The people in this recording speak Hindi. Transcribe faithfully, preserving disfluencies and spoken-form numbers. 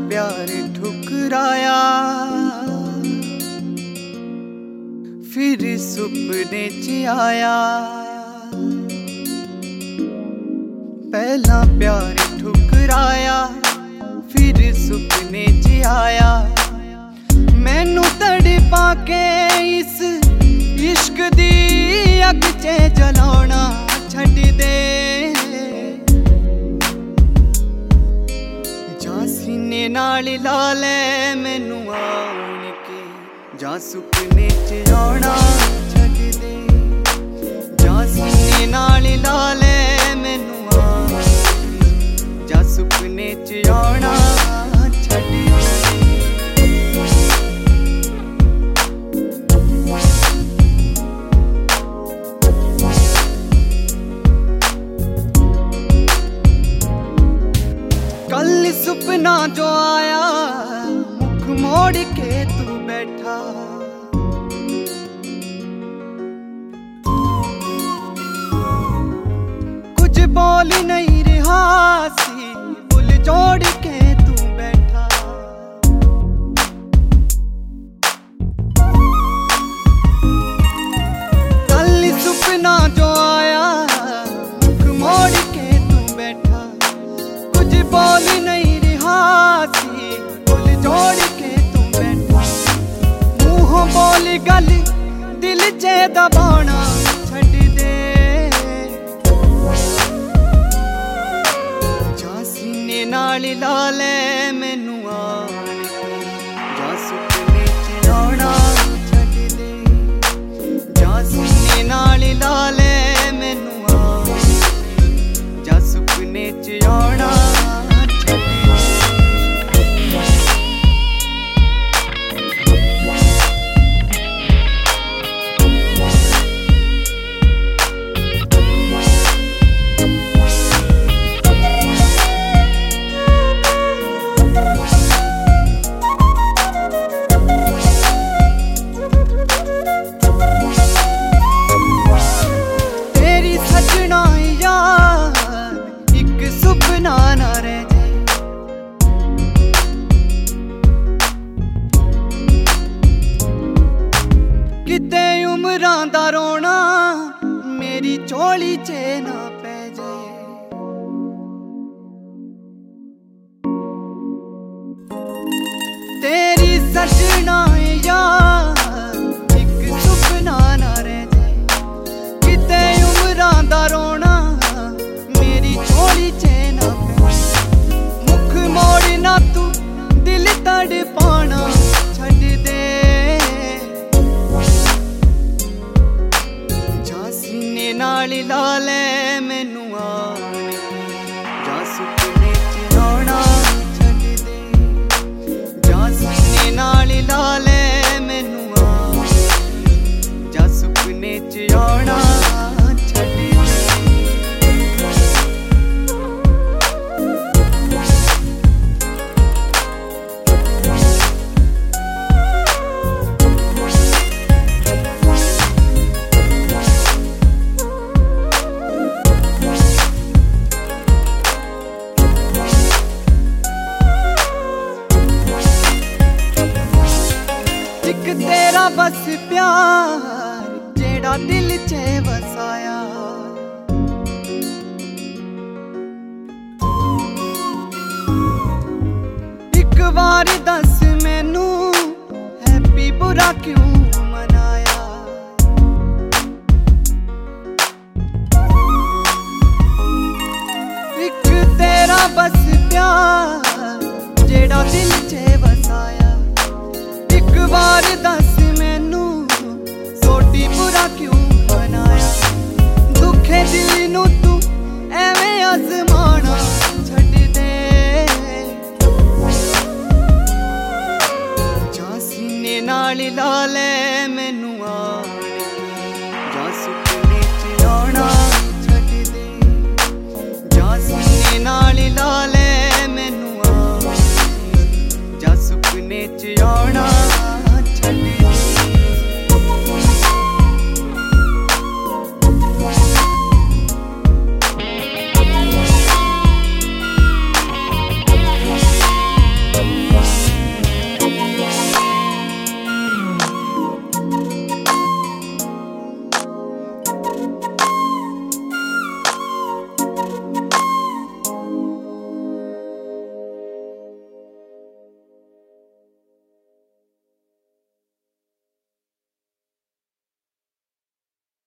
प्यार ठुकराया, फिर सुपने च आया। पहला प्यार ठुकराया, फिर सुपने च आया। मैनू तड़पा के इस इश्क दी अग च जलाना छड्ड दे। जा सीने नाल ला ले मैनू आण के, जा सुपने च आना छड्ड दे। जा सीने नाल ला ले मैनू आण के, जा सुपने च आना छड्ड दे। कल सुपना जो आया, मुख मोड़ के तू बैठा। कुछ बोल नहीं रहा सी, बुल जोड़ के तू बैठा। कल सुपना जो आया, मुख मोड़ के तू बैठा। कुछ बोल नहीं रहा सी, बोल जोड़ के तू बैठा। मुँहों बोल गल दिल च दबाना छड्ड दे। जा सीने नाल ला ले मैनू आण के, जा सुपने च आना छड्ड दे। जा सीने नाल ला ले मैनू आण के, जा सुपने च आना। किते उमरां दा रोना मेरी झोली च ना पै जाए। तेरी सजना यार एक सुपना ना रह जाए। किते उमरां दा रोना मेरी झोली च ना पै जाए। मुख मोड़ ना तू दिल तड़पाना छड्ड दे। नाल ला ले मैनू आण के, जा सुपने च आना छड्ड दे। जा सीने नाल ला ले मैनू आण के, जा सुपने च आना छड्ड दे। एक तेरा बस प्यार जेड़ा दिल च वसाया। एक बार दस मैनू हैप्पी बुरा क्यों मनाया। एक तेरा बस प्यार जेड़ा दिल च वसाया। एक बार दस मैनू सोडी बुरा क्यों मनाया। दुखे दिल नू तू एवें आजमाना छड्ड दे। जा सीने नाल ला ले मैनू आण के, जा सुपने च आना छड्ड दे। जा सीने नाल ला ले मैनू आण के, जा सुपने च आना।